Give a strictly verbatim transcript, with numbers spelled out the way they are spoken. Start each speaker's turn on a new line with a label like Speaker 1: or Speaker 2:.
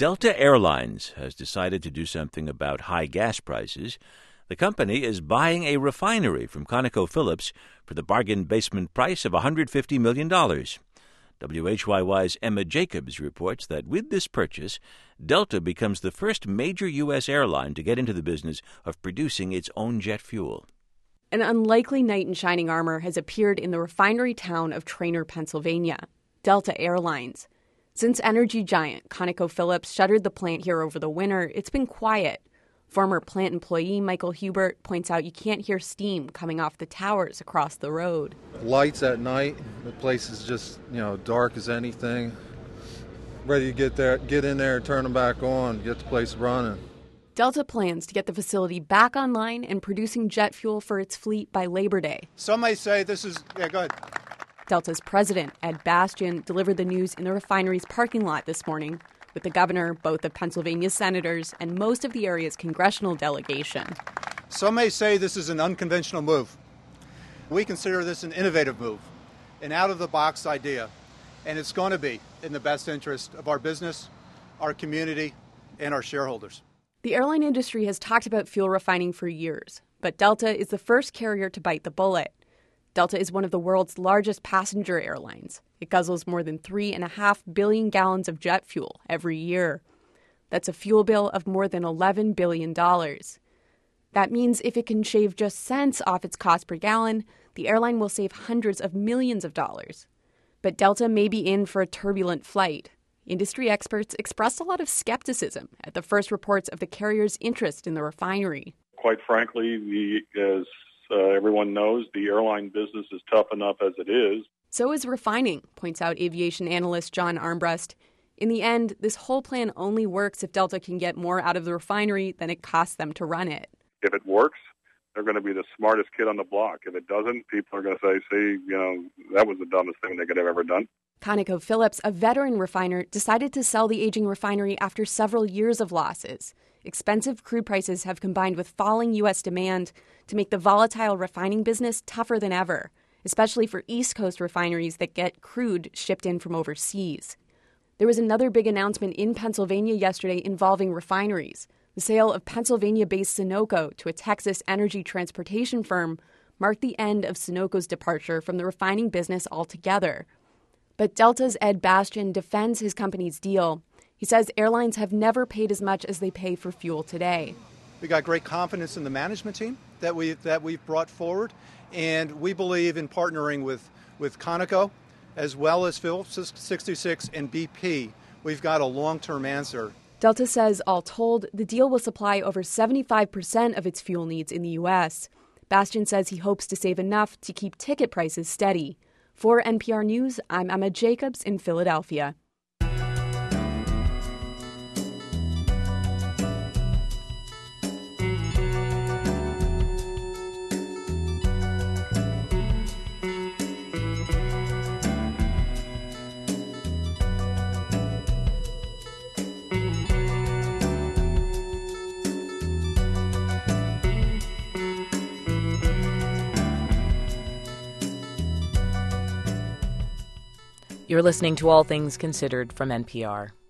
Speaker 1: Delta Airlines has decided to do something about high gas prices. The company is buying a refinery from ConocoPhillips for the bargain basement price of one hundred fifty million dollars. W H Y Y's Emma Jacobs reports that with this purchase, Delta becomes the first major U S airline to get into the business of producing its own jet fuel.
Speaker 2: An unlikely knight in shining armor has appeared in the refinery town of Trainer, Pennsylvania, Delta Airlines. Since energy giant ConocoPhillips shuttered the plant here over the winter, it's been quiet. Former plant employee Michael Hubert points out you can't hear steam coming off the towers across the road.
Speaker 3: Lights at night, the place is just, you know, dark as anything. Ready to get there, get in there and turn them back on, get the place running.
Speaker 2: Delta plans to get the facility back online and producing jet fuel for its fleet by Labor Day.
Speaker 4: Some may say this is, yeah, go ahead.
Speaker 2: Delta's president, Ed Bastian, delivered the news in the refinery's parking lot this morning with the governor, both of Pennsylvania's senators, and most of the area's congressional delegation.
Speaker 4: Some may say this is an unconventional move. We consider this an innovative move, an out-of-the-box idea, and it's going to be in the best interest of our business, our community, and our shareholders.
Speaker 2: The airline industry has talked about fuel refining for years, but Delta is the first carrier to bite the bullet. Delta is one of the world's largest passenger airlines. It guzzles more than three and a half billion gallons of jet fuel every year. That's a fuel bill of more than eleven billion dollars. That means if it can shave just cents off its cost per gallon, the airline will save hundreds of millions of dollars. But Delta may be in for a turbulent flight. Industry experts expressed a lot of skepticism at the first reports of the carrier's interest in the refinery.
Speaker 5: Quite frankly, the, as uh, everyone knows, the airline business is tough enough as it is.
Speaker 2: So is refining, points out aviation analyst John Armbrust. In the end, this whole plan only works if Delta can get more out of the refinery than it costs them to run it.
Speaker 5: If it works, they're going to be the smartest kid on the block. If it doesn't, people are going to say, see, you know, that was the dumbest thing they could have ever done.
Speaker 2: ConocoPhillips, a veteran refiner, decided to sell the aging refinery after several years of losses. Expensive crude prices have combined with falling U S demand to make the volatile refining business tougher than ever, especially for East Coast refineries that get crude shipped in from overseas. There was another big announcement in Pennsylvania yesterday involving refineries. The sale of Pennsylvania-based Sunoco to a Texas energy transportation firm marked the end of Sunoco's departure from the refining business altogether. But Delta's Ed Bastian defends his company's deal. He says airlines have never paid as much as they pay for fuel today.
Speaker 4: We got great confidence in the management team that we that we've brought forward, and we believe in partnering with, with Conoco as well as Phillips sixty-six and B P. We've got a long-term answer.
Speaker 2: Delta says, all told, the deal will supply over seventy-five percent of its fuel needs in the U S. Bastian says he hopes to save enough to keep ticket prices steady. For N P R News, I'm Emma Jacobs in Philadelphia.
Speaker 6: You're listening to All Things Considered from N P R.